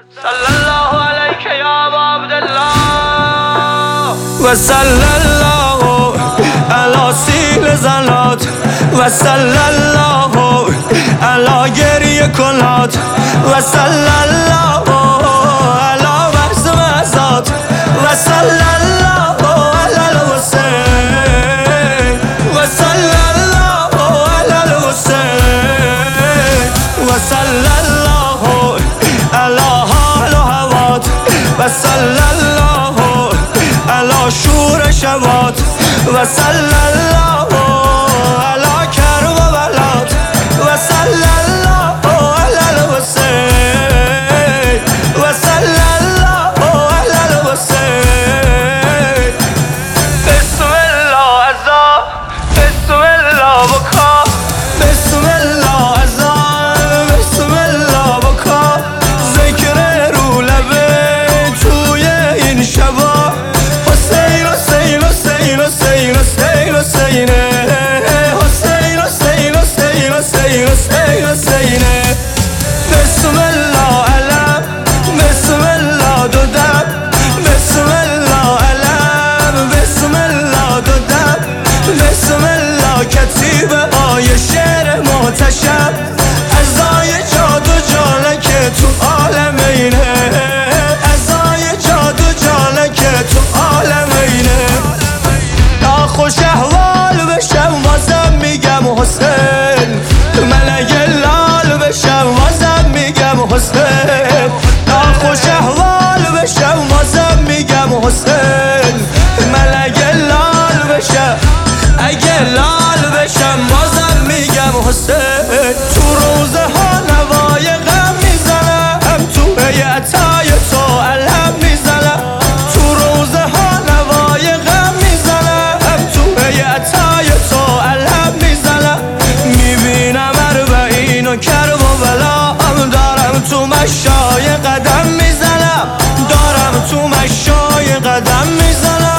صلی الله علیک یا ابا عبدالله و صلی الله علی سیل زنات و صلی الله علی گریه کنات و صلی الله علی بحث مزات و صلی الله علی الحسین و صلی الله علی الحسین و صلی الله علی حال و هوات و صلی الله علی شور شوات و صلی الله علی کرب و بلات و صلی الله علی الحسین و صلی الله علی الحسین بسم الله عزا بسم الله بکا بسم الله عزا بسم الله بکا ذکر رو لبه توی این شبا حسین حسین حسین حسین حسین حسین حسین حسین حسین حسین حسین حسین بسم الله علم بسم الله دو دم بسم الله علم بسم الله دو دم بسم الله کتیبه های شعر محتشم ازای جاد و جاله که تو عالم اینه ازای جاد و جاله که تو عالم اینه تا خوش احوال بشم واسم میگم حسین ملک لال بشم واسم میگم حسین تا خوش احوال بشم واسم میگم حسین ملک لال بشم اگه لال بشم بازم میگم حسین تو روزه ها نوای غم میزنم تو بیعتای تو علم میزنم تو روزه ها نوای غم میزنم تو بیعتای تو علم میزنم میبینم اربعین و کرب و بلا هم دارم تو مشای قدم میزنم دارم تو مشای قدم میزنم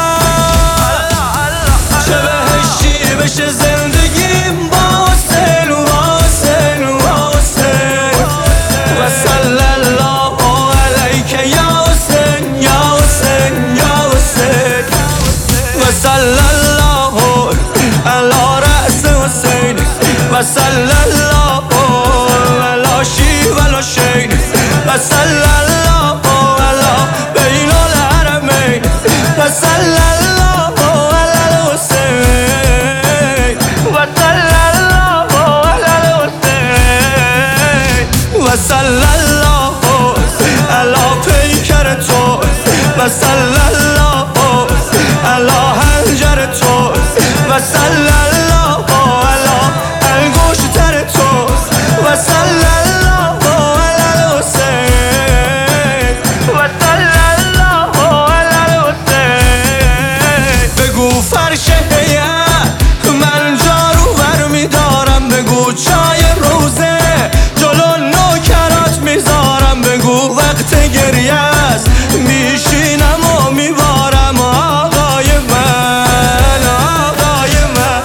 چه بهشتی بشه زندگیم با حسین و حسین و حسین و صلی الله علیک یا حسین یا حسین یا حسین و صلی الله علی رأس حسین و صلی الله علی شیب الحسین و صلی الله علی بین الحرمین و صلی الله علی الحسین و صلی الله علی الحسین و صلی الله علی پیکر تو و صلی الله علی حنجر تو و صلی الله علی انگشتر تو و صلی الله علی الحسین و صلی الله علی الحسین بگو فرش هیئت من جارو برمیدارم بگو چای روزه جلو نوکرات میذارم بگو وقت گریه است میشینم و میبارم آقای من آقای من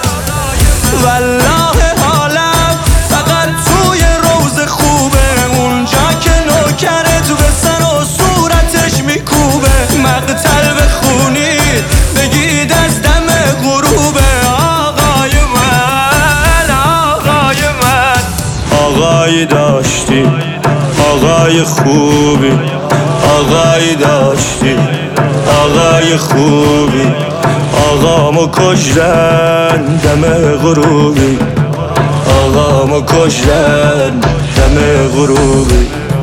والله حالم فقط توی روز خوبه اونجا که نوکرت به سر و صورتش میکوبه مقتل بخونید بگید از دم غروبه آقای من آقای من آقای داشتی آقای خوبی آقای داشتی آقای خوبی آقامو کشتن دم غروبی آقامو کشتن دم غروبی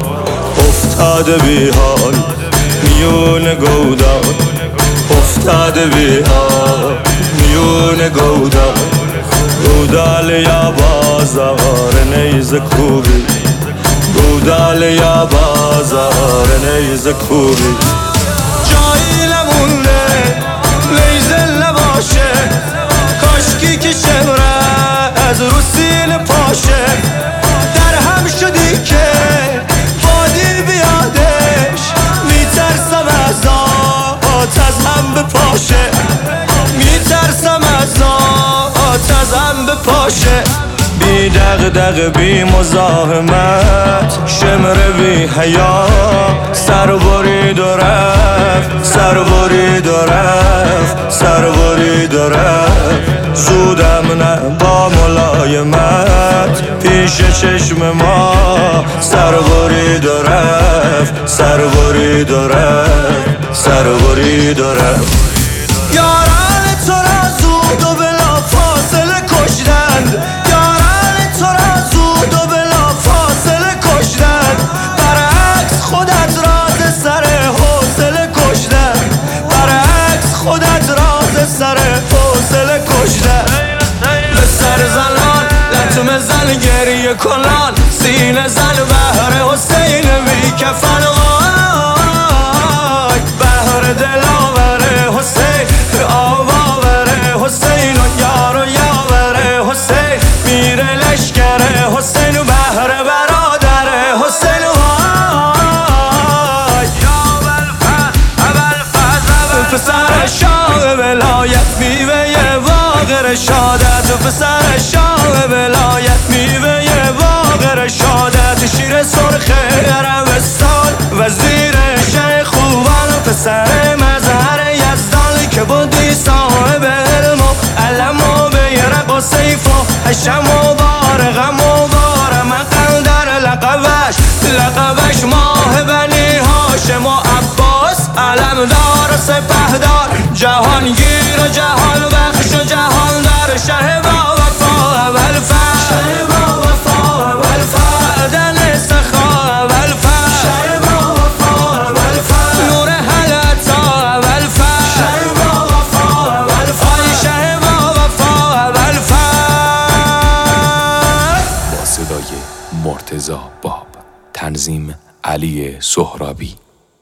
افتاده بی حال میون گودان افتاده بی حال میون گودان گودال یا بازار نیزه کوبی گودال یا بازار نیزه کوبی جایی نمونده نیزه نباشه کاشکی که شمره از رو سینه پاشه در هم شدی که بادی بیادش میترسم از آت از هم بپاشه میترسم از آت از هم بپاشه بی دغدغه بی مزاحمت شمر بی حیا سربرید و رفت، سربرید و رفت، سربرید و رفت. زودم نه با ملایمت پیش چشم ما سربرید و رفت، سربرید و رفت، سربرید و رفت. یاران تو را زود و بلا فاصله کشتند، یاران تو را زود و بلا فاصله کشتند. برعکس خودت را ز سر حوصله کشتند، برعکس خودت را ز سر حوصله کشتند. به سر زنان لطمه زن گریه کنان، سینه زن بهر حسین بی کفن. وای بهر دلاور حسین، آب آور حسین و یار و یاور حسین. میره لشکر حسین و بهر برادر حسین. وای یا ابوالفضل، ابوالفضل پسر شاه ولایت میوه باغ رشادت، پسر شاه ولایت میوه باغ رشادت. شیر سرخ عربستان وزیر شه خوبان، پسر مظهر یزدان که بودی صاحب علم و علم و بیرق و سیف و حشم و بارغم و بارم قندر. لقبش ماه بنی هاشم و عباس، علمدار و سپهدار، جهانگیر و جهان بخش و جهان در. شه با وفا ابوالفضل، شه با وفا ابوالفضل، دل سخا ابوالفضل، شه با وفا ابوالفضل، نور حلتا ابوالفضل، شه با وفا ابوالفضل، شه با وفا ابوالفضل. با صدای مرتضی باب، تنظیم علی سهرابی.